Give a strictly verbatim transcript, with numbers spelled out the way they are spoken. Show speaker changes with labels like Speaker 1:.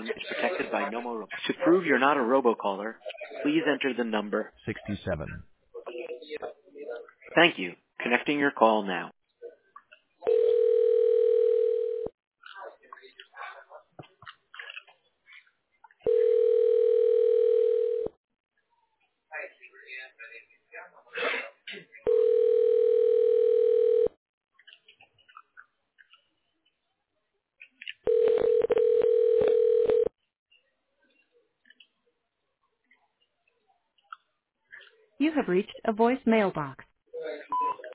Speaker 1: phone is protected by Nomorobo. To prove you're not a robocaller, please enter the number
Speaker 2: sixty-seven.
Speaker 1: Thank you. Connecting your call now.
Speaker 3: You have reached a voice mailbox.